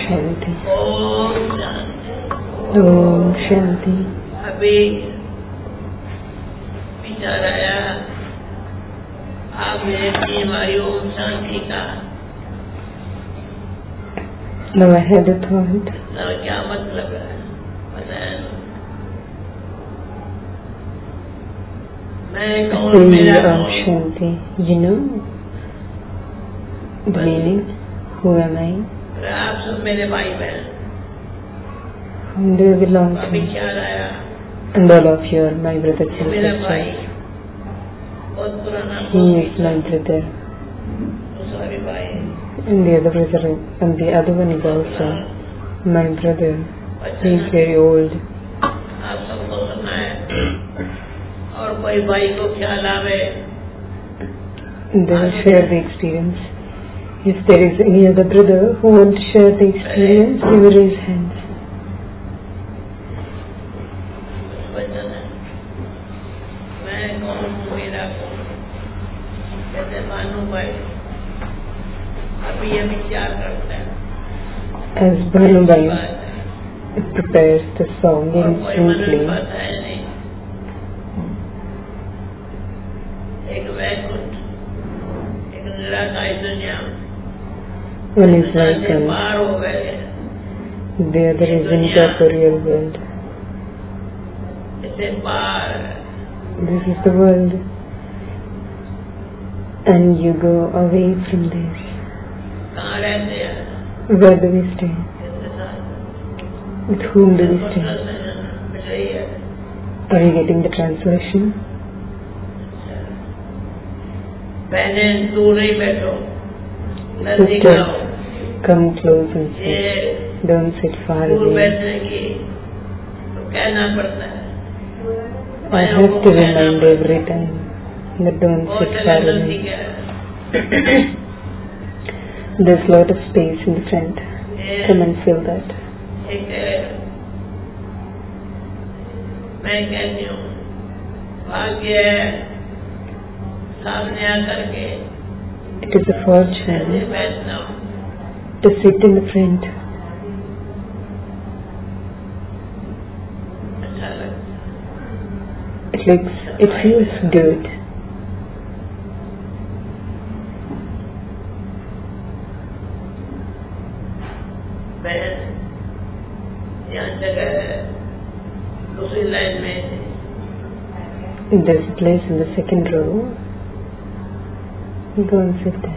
शांति। ओम शांति। ओम शांति। अभी विचार आया, आप मेरे टीम आई ओम शांति का। Now I had a thought. क्या मतलब है बताया? मैं कौन, मेरा कौन? Shanti, you know the meaning? Who am I? आप सब मेरे भाई बहन। Whom do you belong अभी to? ख्याल आया, And all of you are my brothers and मेरा भाई sisters. बहुत पुराना, He is my brother, दूसरा भी भाई, and the other brother, and the other one is also my brother. He is very old. आप सबको सुनना है। और कोई भाई को ख्याल आवे, They will share the experience. If there is any other brother who wants to share the experience, they will raise hands. वचन है, मैं कौन हूँ, मेरा कौन? जैसे मानू भाई अभी ये विचार करता है, As Bhanubai prepares the song और कोई मन instantly, पता है नहीं। एक वैकुंठ, एक निराकारी दुनिया, one is like से पार हो गए, the other is incorporeal world. इससे पार This is the world, and you go away from this. कहाँ रहते हैं? Where do we stay? किसके साथ? With whom do we stay? मिल रही है। Are you getting the translation? पहले दूर ही बैठो, नजदीक Sisters, आओ। come close and sit. ये Don't sit far दूर away. बैठने की तो कहना पड़ता है। I have to remind every time that don't बहुत sit far जगह नजदीक away. है। There's a lot of space in the front. Come and feel that. एक मैं कहती हूँ, भाग्य है सामने आकर के It is a fortune बैठना हो। to sit in the front. अच्छा लगता है। It feels good. बहन यहाँ जगह है, दूसरी लाइन में There's a place in the second row. Go and sit there.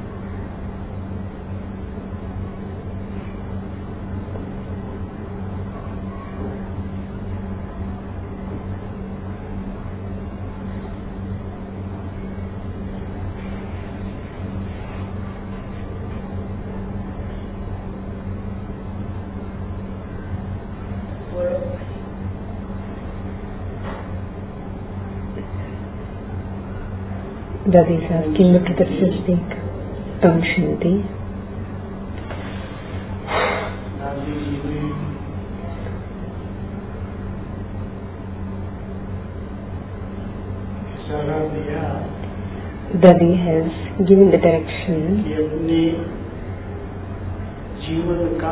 Daddy is asking the brothers to speak. Om Shanti. Daddy has given the direction अपने जीवन का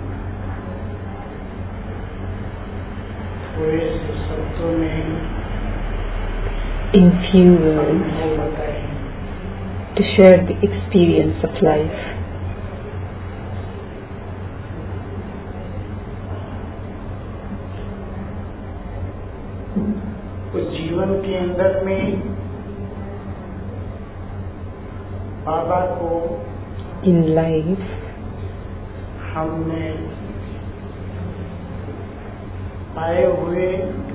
थोड़े से शब्दों में in few words अनुभव बताएं। to share the experience of life. उस जीवन के अंदर में बाबा को In life, हमने पाए हुए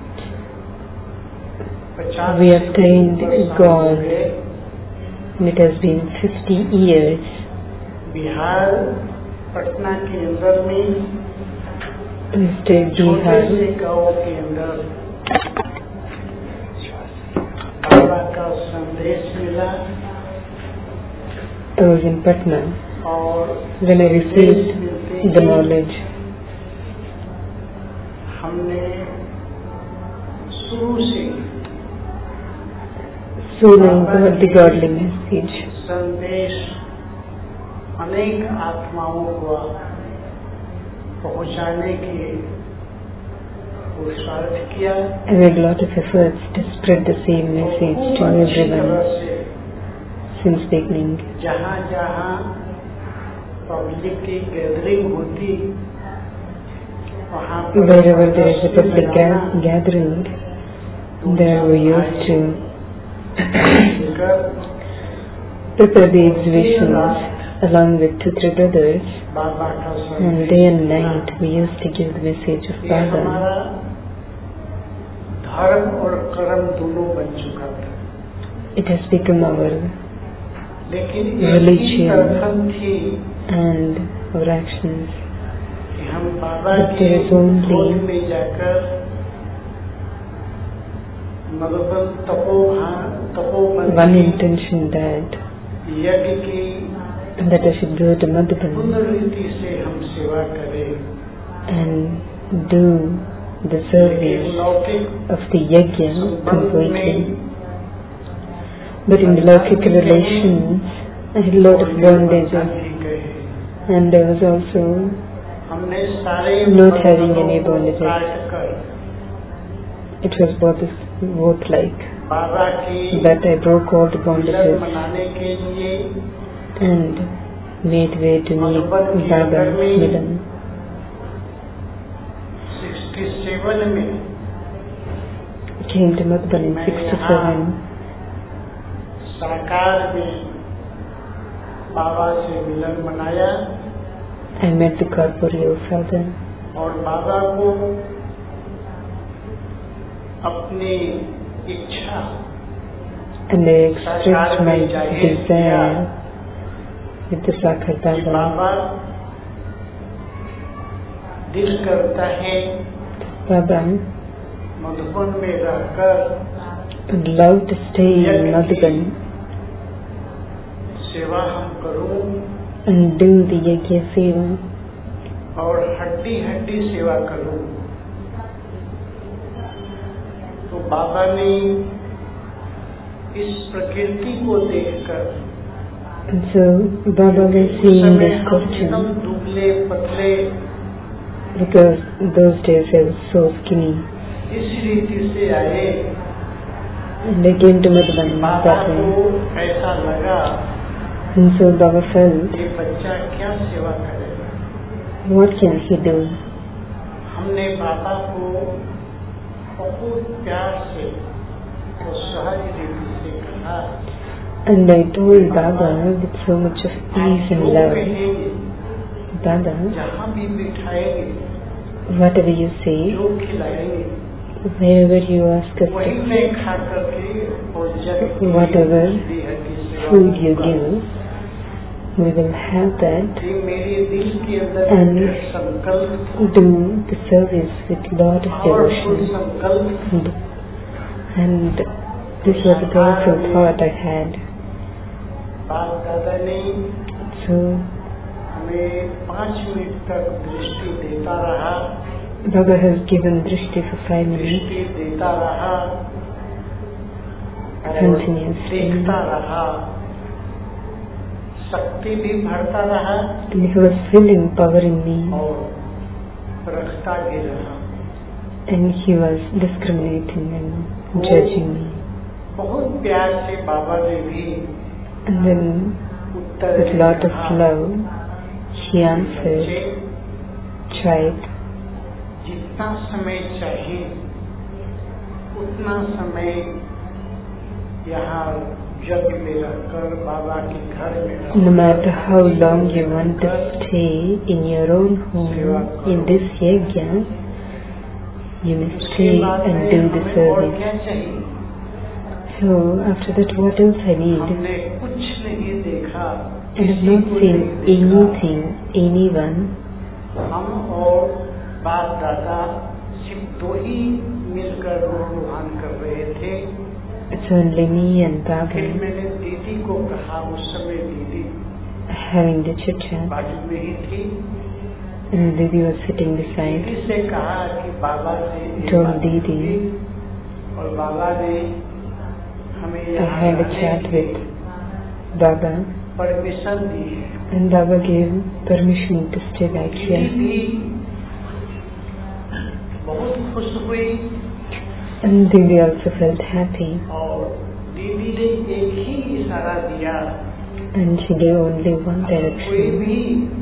50 we obtained से ऊपर God. साल हुए। and it has been 50 years. Bihar Patna के अंदर में State छोटे Bihar, से गांव के अंदर बाबा का संदेश मिला I was in Patna और when I received the knowledge. हमने शुरू से Soon I got the godly message. संदेश अनेक आत्माओं को पहुंचाने की पुरुषार्थ किया। I made a lot of efforts to spread the same message to everyone since beginning. जहाँ जहाँ पब्लिक की गैदरिंग होती, वहाँ पर wherever there is a public gathering, there we used to prepare the exhibitions along with 2-3 brothers, बाबा का and day and night we used to give the message of ये Baba. हमारा धर्म और कर्म दोनों बन चुका था, It has become our लेकिन religion प्रथम थी and our actions. कि हम बाबा But के there is only गोद में जाकर Madhuban Tapovan one intention, that यज्ञ की I should go to Madhuban पूर्ण रीति से हम सेवा करें, and do the लेकिन service लौकिक of the yajna संबंध completely. में But in the Laukik relations, I had a lot of bondages, भी गए। and there was also हमने सारे not having any bondages. काट कर It was both like बाबा की that I broke all the Milan bondages मनाने के लिए and made way to meet Baba's Milan. 67 में Came to Madhuban in 67. साकार में बाबा से मिलन मनाया I met the corporeal father, और बाबा को अपनी इच्छा and I expressed my desire with the Sakar कि Baba. बाबा दिल करता है Baba मधुबन में रहकर would love to stay in Madhuban सेवा हम करूं and do the Yajna Seva, और हड्डी हड्डी सेवा करूं। तो बाबा ने इस प्रकृति को देखकर, and so Baba was seeing समय this हम एकदम question, दुबले पतले because those days I was so skinny, इस रीति से आए। and I came to Madhuban Baba that way. को ऐसा लगा And so Baba felt, ये बच्चा क्या सेवा करेगा। what can he do? हमने बाबा को बहुत प्यार से और सहज रीति से कहा, And I told Baba with so much of ease and जो love, कहेंगे, Baba, जहाँ भी बिठाएंगे, whatever you say, जो खिलाएंगे, wherever you ask us वही to, मैं खा करके और जब whatever हड्डी हड्डी सेवा food you करूंगा। give, we will have that ये मेरे दिल के अंदर and एक संकल्प, do the service with lot of powerful devotion. संकल्प, And this was a powerful thought I had. बाप दादा ने So हमें 5 मिनट तक दृष्टि देता रहा, Baba has given Drishti for 5 minutes दृष्टि देता रहा और continuously. देखता रहा, शक्ति भी भरता रहा And he was filling power in me, और रखता भी रहा। and he was discriminating and judging me. बहुत प्यार से बाबा ने भी And then Uttar with lot of दिया, love, he answered, बच्चे, tried, जितना समय चाहिए उतना समय यहाँ जग में रहकर बाबा के घर में रहकर, no matter how long you want to stay in your own home in this yajna, you must उसके stay बाद and में do the हमें और service. क्या चाहिए। So after that, what else I need? हमने कुछ नहीं देखा, I have किसी not को seen नहीं देखा। anything, anyone. हम और बाप दादा सिर्फ 2 ही मिलकर रूहान कर रहे थे। It's only me and फिर Baba मैंने दीदी को कहा, उस समय दीदी having the chit chat, बाजू में ही थी, and Didi was sitting beside. दीदी से कहा कि बाबा से ये Told बात Didi. हुई, और बाबा ने हमें I यहाँ had a रहने chat की with Baba, परमिशन दी है। and Baba gave permission to stay back दीदी here. भी खुश हुई And Didi also felt happy. और दीदी ने एक ही इशारा दिया, And she gave only one कोई direction. भी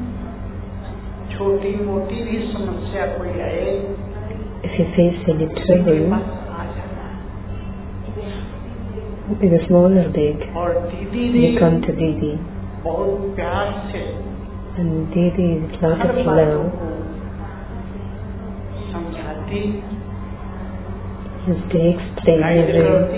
छोटी मोटी भी समस्या कोई आए, If you face any उसके trouble, पास आ जाना। whether small or big, और दीदी ने you come to Didi. बहुत प्यार से And Didi is lot her of बातों love. को समझाती, Used to explain गाइड करती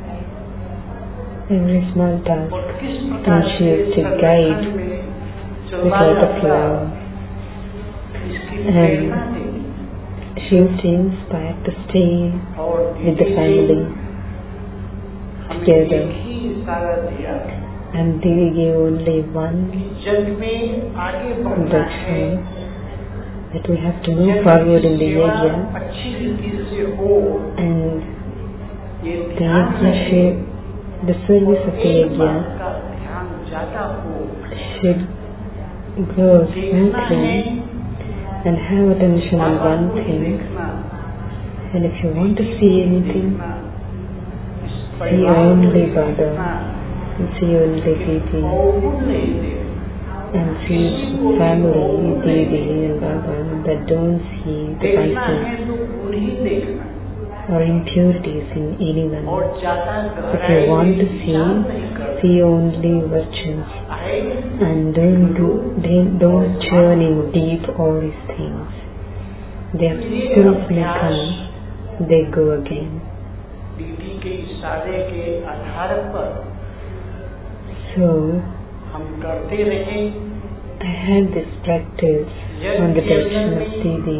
every small task. और किस प्रकार And she used to से guide संगठन में with चलवाया lot of गया, love. इसकी And Prerna the. she used to inspire to stay और with the दीदी family ने हमें together. एक ही इशारा दिया And Didi gave only one कि जग में आगे बढ़ना है, direction, that we have to move jug forward की in the सेवा area, अच्छी रीति से हो, and ये the ध्यान yajna रहे, should, the service of the एक yajna बात का ध्यान ज्यादा हो, should go देखना है smoothly and have attention on Baba one को thing. देखना, And if you want to see anything, देखना, इस see परिवार को only देखना, Baba, and see only Didi, और कुछ नहीं देखना, and see family, Didi and Baba that don't see the देखना vices है तो गुण ही देखना, or impurities in anyone. और ज्यादा If गहराई you want to में विचार नहीं see, करना। see only virtues, आए and don't churning deep all these things. The obstacles may come, they go again. दीदी के इशारे के आधार पर So हम करते रहे, I had this practice on the direction of Didi.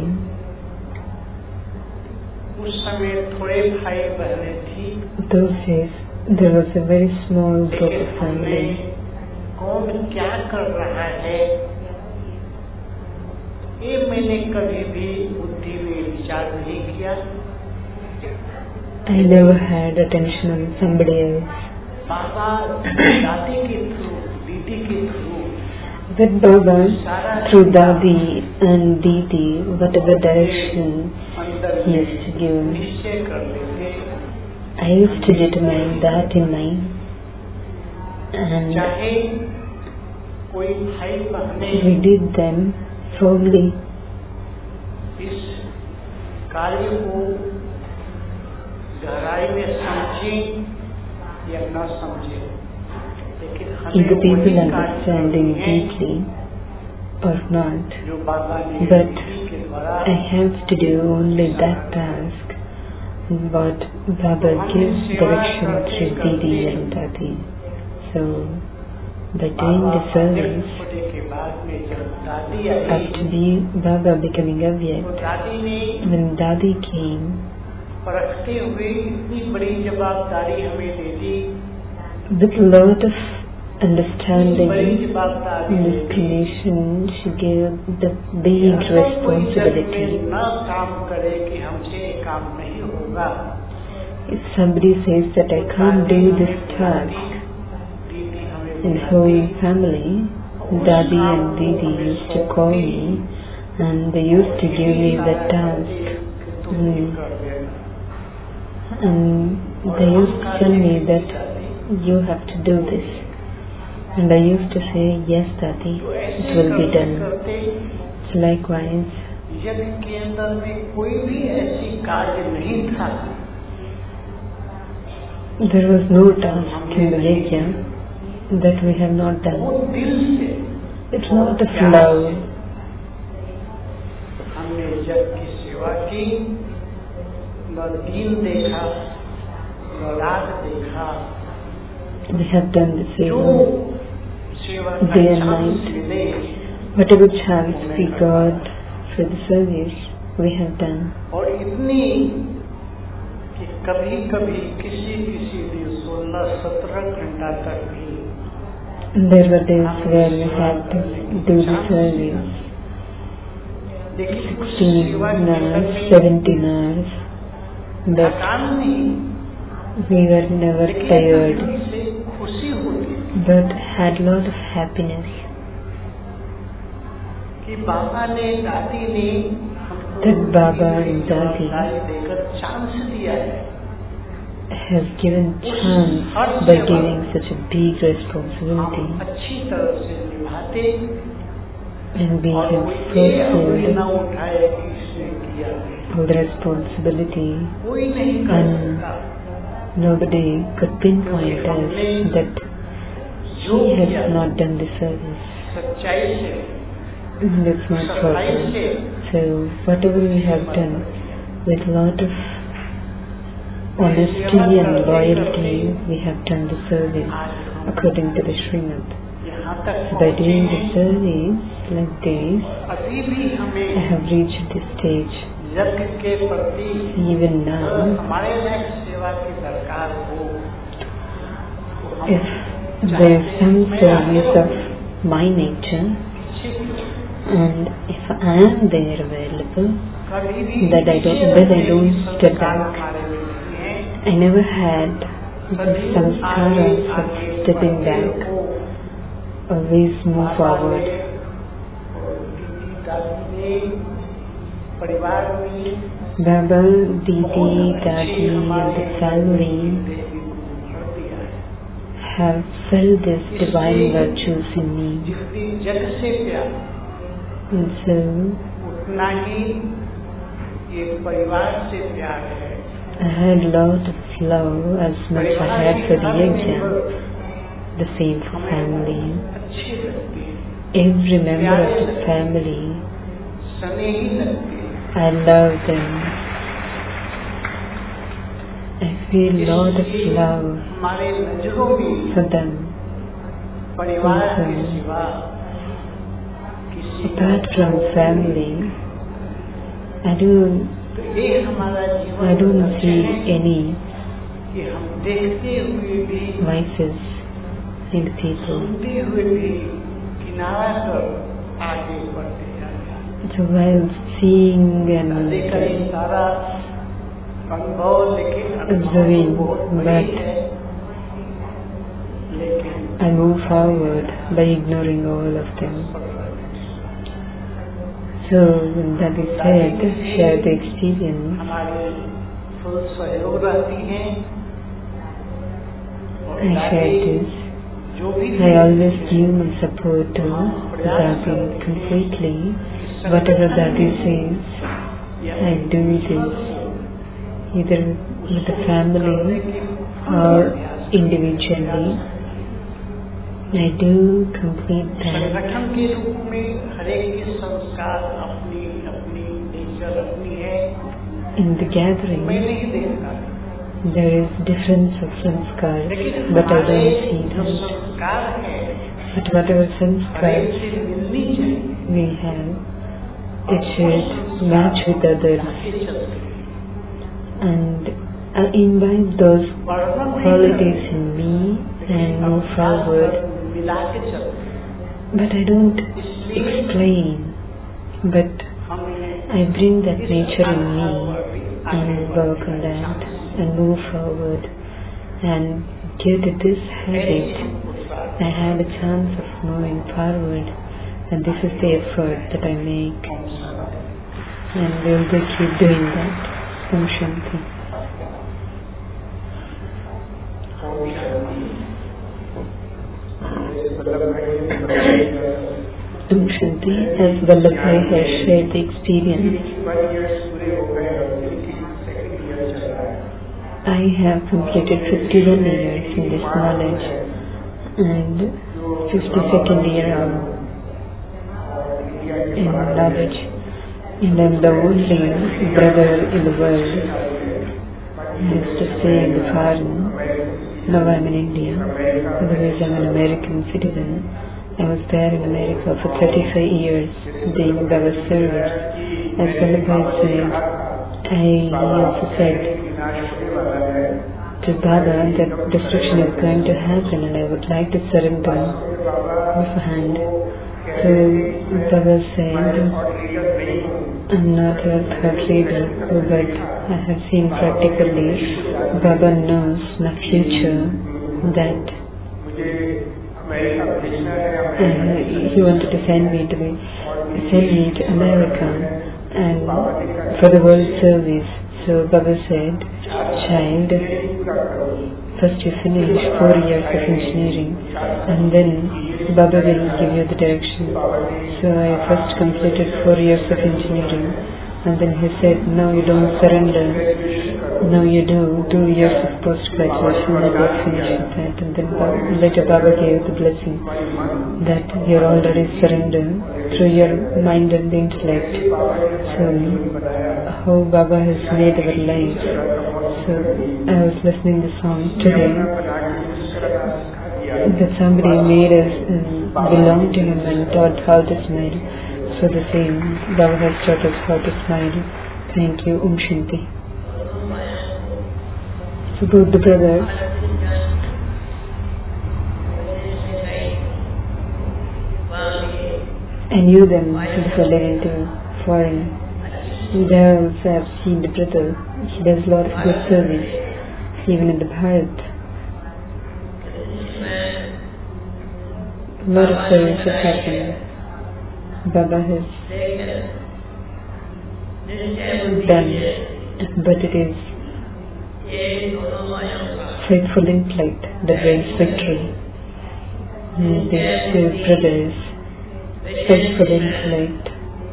उस समय थोड़े भाई बहने थी, Those days there was a very small group लेकिन of हमने family. कौन क्या कर रहा है ये मैंने कभी भी बुद्धि में विचार नहीं किया। I never had attention on somebody else. बाबा दादी के थ्रू, दीदी के through With Baba, through Dadi and Didi, whatever direction अंदर he used to give, निश्चय कर लेते, I used to determine that in mind. And चाहे कोई भाई बहने we did them firmly. इस कार्य को गहराई में समझे या न समझे, लेकिन Either हमें people वही understanding कार्य है deeply or not, जो बाबा ने but दीदी के द्वारा I have to do only that task what Baba gives direction through Didi and Dadi. So, by doing the service, होने के बाद में जब दादी आई after Baba becoming तो Avyakt, दादी ने when Dadi came, परखते हुए इतनी बड़ी जवाबदारी हमें दे दी, with a lot of बड़ी understanding जवाबदारी in they this the. creation, she gave the big अगर कोई जग में responsibility. न काम करे कि हमसे ये काम नहीं होगा, If somebody says that I can't do this task दीदी हमें in whole family, Dadi and Didi used to call me and they used to give me the task. And they used to tell me that you have to do this. And I used to say, yes Dadi, it will be done. So likewise, जग के अंदर में कोई भी ऐसी कार्य नहीं था there was no task in the yajna that we have not done. वो दिल से It's not a flow. हमने जग की सेवा की, न दिन देखा न रात देखा, We have done the जो seva सेवा day का and चांस night. मिले Whatever chance we got for the service, we have done. और इतनी कि कभी कभी किसी किसी दिन 16-17 घंटा तक भी There were days where we had to do the service 16 hours, 17 hours, but थकान नहीं, we were never लेकिन tired, अंदर से खुशी होती but had lot of happiness कि बाबा ने दादी ने हमको that Baba and Dadi देकर चांस दिया है has given chance by giving such a big responsibility, हम अच्छी तरह से निभाते and we और have कोई ये उंगली fulfilled न उठाए कि इसने किया नहीं। all the responsibility, कोई नहीं कर and सकता nobody could pinpoint us that जो he किया has not done the service. सच्चाई से That's not सफाई proper. से So whatever we have done with a lot of honesty and loyalty, we have done the service according to the Srimad. यहाँ तक So by doing the पहुँचे service like this, अभी भी I हमें have reached this stage. यज्ञ के प्रति Even now, हमारे में सेवा की दरकार हो तो हम if there is some service of my nature, and if I am there available, कभी भी that I don't step back. हमारे में नहीं है I never had the samskaras of stepping back, always move forward. परिवार में Baba, Didi, Dadi and the family have felt this divine virtues in me. जितनी जग से प्यार And so उतना ही ये परिवार से प्यार है। I had a lot of love as much I had for the yajna, the same for family. अच्छी लगती है, Every member of the family, स्नेही लगती है। I love them. I feel a lot of love हमारे नजरों में for them. परिवार के सिवा किसी Apart from family, I don't ये हमारा जीवन see any कि हम देखते हुए भी vices in people. सुनते हुए भी किनारा कर आगे बढ़ते जाते हैं। So while seeing and कई सारा अनुभव लेकिन observing, बहुत but बड़ी है, लेकिन I move forward by ignoring all of them. So that is said, share the experience. हमारे फुल सहयोग रहती हैं और I share this. जो भी I always give my support to Dadi completely. Whatever Dadi says, I do this either with the family or individually. I do complete that. संगठन के रूप में हर एक के संस्कार अपनी अपनी नेचर अपनी है। In the gathering, मैं नहीं देखता, there is difference of sanskars, लेकिन but I हमारे don't see जो them. संस्कार है But whatever हर एक sanskars से मिलनी चाहिए, we have, it should match with others ताकि चलते हैं। and invite those वर्णन नहीं qualities in me and move forward. मिला के चलते हैं। But I don't इसलिए explain, but हमें I bring that nature in me and work on that and move forward and due to this habit I had a chance of moving forward, and this is the effort that I make, and we'll just keep doing that. Om Shanti. Om Shanti, as Vallabhai has shared the experience, I have completed 51 years in this knowledge and 52nd year in knowledge, and I'm the only brother in the world. I used to stay in the foreign. Now I'm in India. Otherwise I'm an American citizen. I was there in America for 35 years doing Baba's service. As Vallabhai said, I also said to Baba that destruction is going to happen and I would like to surrender beforehand. So Baba said, I'm not your third leader, but I have seen practically, Baba knows my future, that he wanted to send me to America, and for the world service. So Baba said, child, first you finish 4 years of engineering and then Baba will give you the direction. So I first completed 4 years of engineering and then he said, now you don't surrender, now you do 2 years of post-graduation and you finish with that. And then later Baba gave the blessing that you're already surrendered through your mind and the intellect. So how Baba has made our life. So I was listening to the song today that somebody made us belong to him and taught how to smile. So the same, Baba has taught us how to smile. Thank you, Shanti. So both the brothers, I knew them before leaving to foreign. There also I have seen the brother. He does a lot of good service, even in the Bharat. A lot of service has happened. Baba has done, but it is faithful intellect that brings victory. These two brothers, faithful intellect,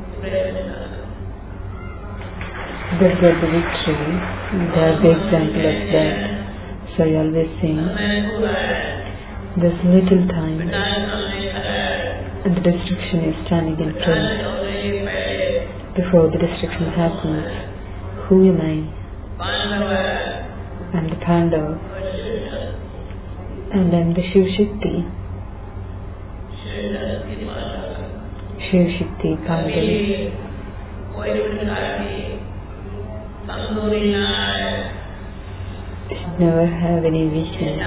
that got the victory. They are the example of that. So I always say, there's little time and the destruction is standing in front. Before the destruction happens, who am I? I'm the Pandava. And I'm the Shiv Shakti. Shiv Shakti Pandava. Should never have any weakness.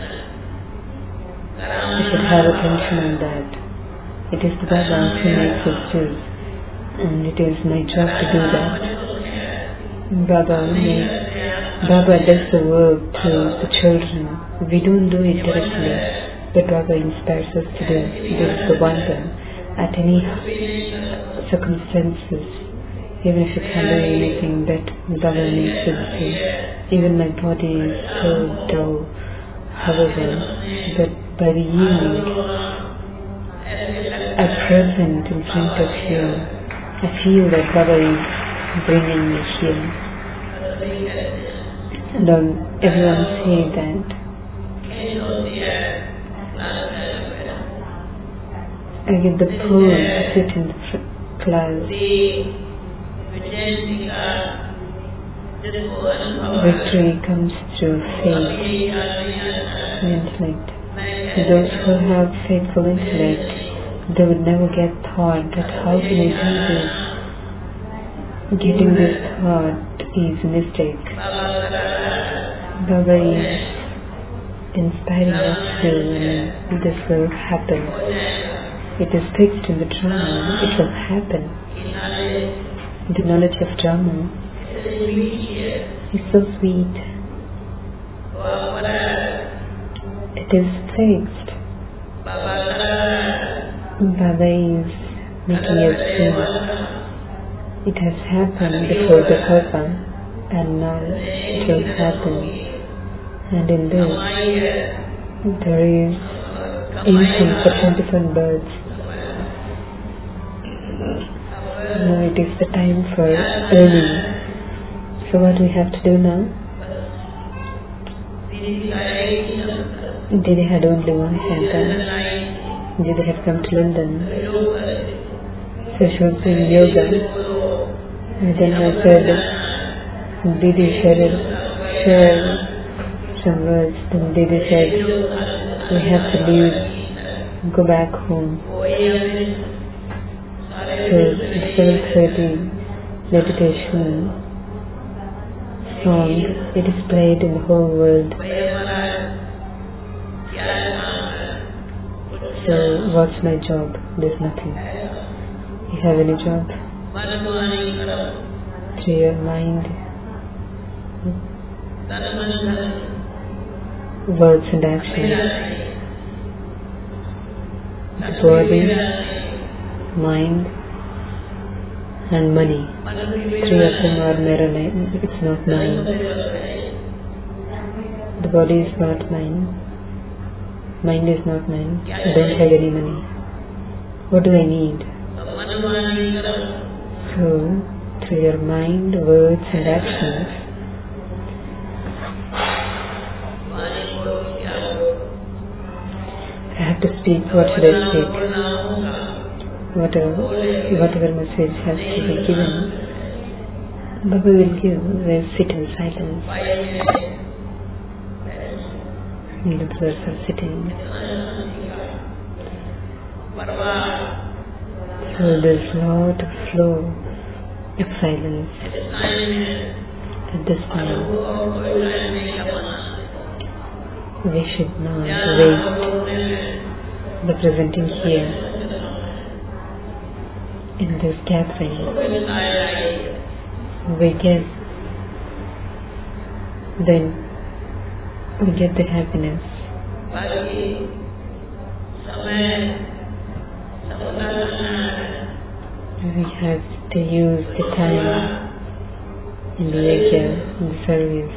You should have attention on that. It is the Baba who makes us do, and it is my job to do that. Baba does the work through the children. We don't do it directly, but Baba inspires us to do. This is the wonder. At any circumstances, even if you can't do anything, but Baba makes us do. Even my body is so dull, however, but by the evening, at present in front of you, I feel that Baba is bringing me here. And everyone say that I get the pull to sit in the class. Victory comes through faith and intellect. For those who have faithful intellect, they would never get thought that how can I do this? Getting this thought is a mistake. Baba is inspiring us to, and this will happen. It is fixed in the drama, it will happen. The knowledge of drama is so sweet. It is fixed. Baba is making us see. It has happened before the Kalpa, and now it will happen. And in this, there is income for 21 birds. Now it is the time for earning. So what we have to do now? Didi had only one center. Didi had come to London. So she was doing yoga. And then I said, Didi share some words. Then Didi said, we have to leave, go back home. So the 7:30 meditation song, it is played in the whole world. So what's my job? There's nothing. You have any job? Through your mind, words and actions, the body, mind and money. Three of them are mirror. It's not mine. The body is not mine. Mind is not mine. I don't have any money. What do I need? So, through your mind, words and actions, I have to speak. What should I speak? Whatever message has to be given, Baba will give. We'll sit in silence. And the brothers are sitting. So there's a lot of flow of silence at this time. We should not waste the presenting here in this gathering. We get the happiness. We have to use the time in the yajna, in the service.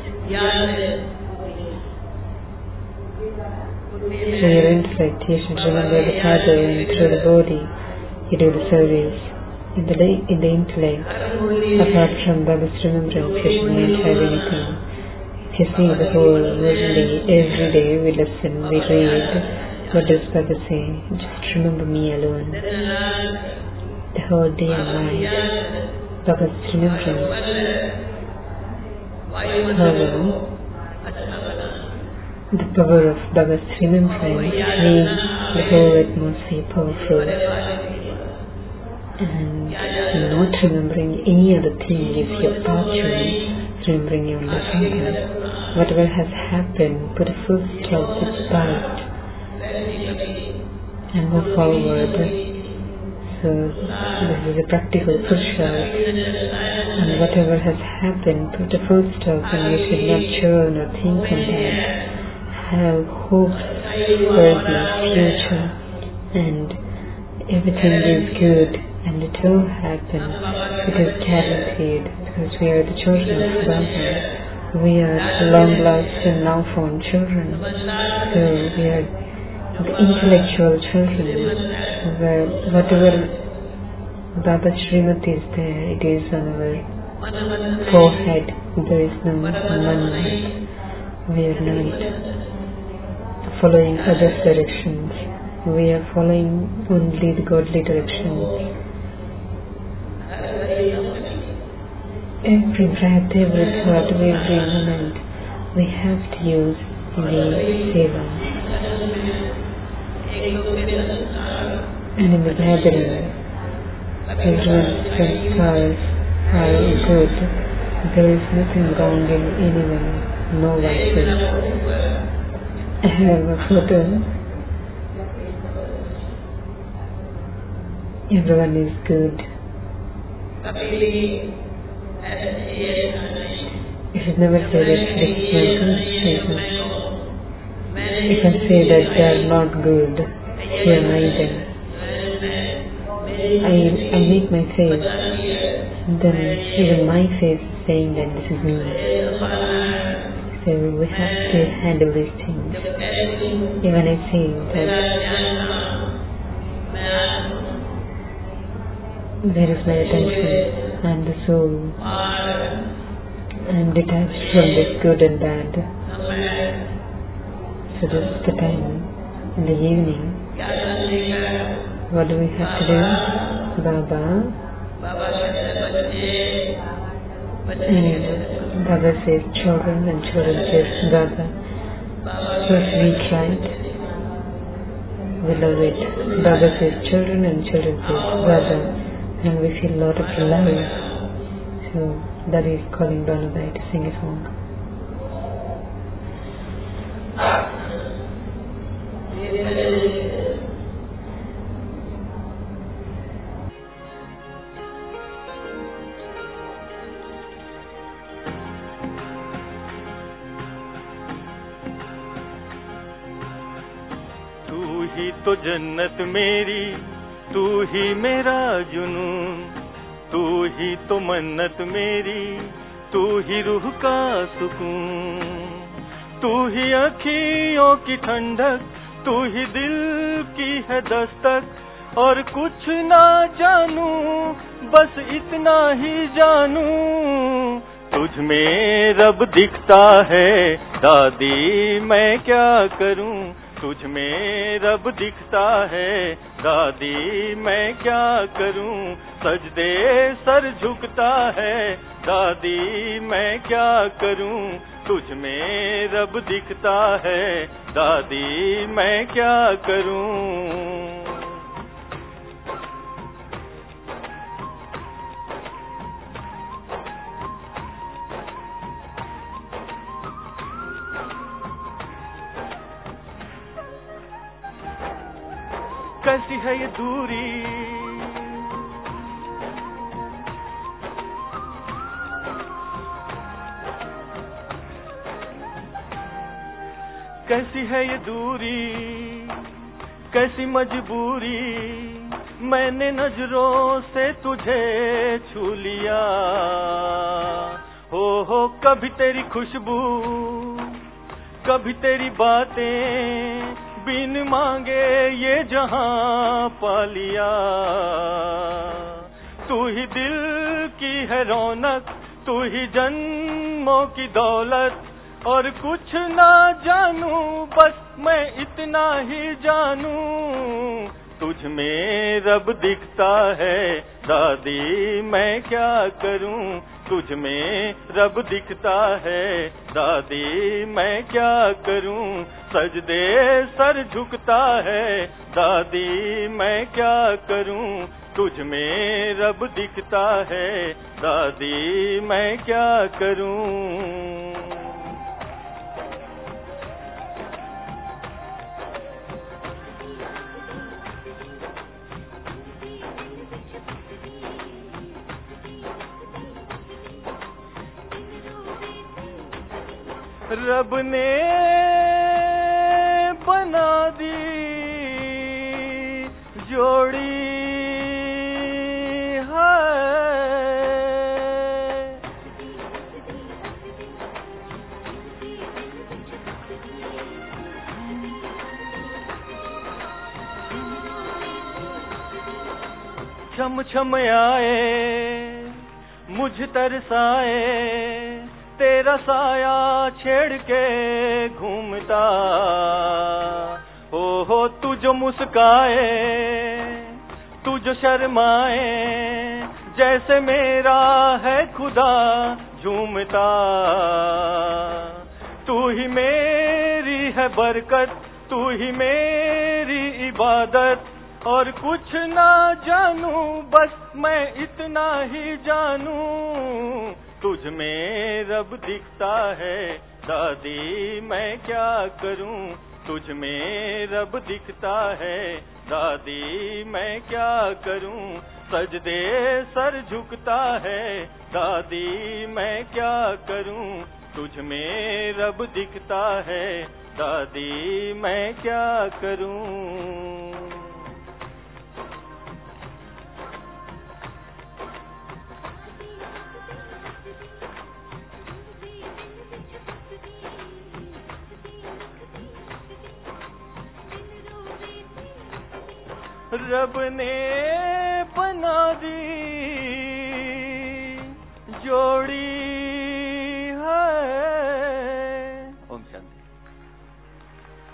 Through your intellect, you should remember the Father, and through the body, you do the service. In the intellect, apart from Baba's remembrance, you should not have anything. If you see the whole worldly, every day we listen, we read, what does Baba say? Just remember me alone. The whole day and night, Baba's remembrance. However, the power of Baba's remembrance makes the whole atmosphere powerful. And not remembering any other thing is your actually remembering your Father. Whatever has happened, put a full stop to the past and move forward. So this is a practical Purusharth. And whatever has happened, put a full stop, and you should not churn or think on that. Have hope for the future, and everything is good, and it will happen. It is guaranteed, because we are the children of Baba. We are long lost and now found children. So we are the intellectual children, where whatever Baba's Srimati is there, it is on our forehead. There is no manna. We are not following other directions. We are following only the godly directions. Every breath, every thought, every moment, we have to use the seva. And in the gathering, everyone's thoughts are good. There is nothing wrong in anyone, no vices. I have a photo. Everyone is good. You should never say that this is not good. You can say that they are not good. Here neither. I make my face, then even my face is saying that this is me. So we have to handle these things. Even I say that there is my attention, I am the soul. I am detached from this good and bad. So this is the time, in the evening. What do we have to do? Baba. And Baba says children, and children says Baba. First we tried. We love it. Baba says children, and children says Baba. And we feel a lot of love. So that is calling Banabai to sing a song. तू ही तो जन्नत मेरी, तू ही मेरा जुनून, तू ही तो मन्नत मेरी, तू ही रूह का सुकून, तू ही अखियों की ठंडक, तू ही दिल की है दस्तक। और कुछ ना जानू, बस इतना ही जानू, तुझ में रब दिखता है दादी मैं क्या करूं। तुझ में रब दिखता है दादी मैं क्या करूं। सजदे सर झुकता है दादी मैं क्या करूं। तुझ में रब दिखता है दादी मैं क्या करूं। कैसी है ये दूरी, कैसी है ये दूरी, कैसी मजबूरी, मैंने नजरों से तुझे छू लिया। हो कभी तेरी खुशबू, कभी तेरी बातें, बिन मांगे ये जहां पा लिया। तू ही दिल की है रौनक, तू ही जन्मों की दौलत। और कुछ ना जानू, बस मैं इतना ही जानू, तुझ में रब दिखता है दादी मैं क्या करूं। तुझ में रब दिखता है दादी मैं क्या करूं। सजदे सर झुकता है दादी मैं क्या करूं। तुझ में रब दिखता है दादी मैं क्या करूं। रब ने बना दी जोड़ी है, छम छम आए मुझ तरसाए, तेरा साया छेड़ के घूमता। हो तू जो मुस्काए, तू जो शर्माए, जैसे मेरा है खुदा झूमता। तू ही मेरी है बरकत, तू ही मेरी इबादत। और कुछ ना जानू, बस मैं इतना ही जानू, तुझ में रब दिखता है दादी मैं क्या करूं। तुझ में रब दिखता है दादी मैं क्या करूं। सजदे सर झुकता है दादी मैं क्या करूं। तुझ में रब दिखता है दादी मैं क्या करूं। रब ने बना दी जोड़ी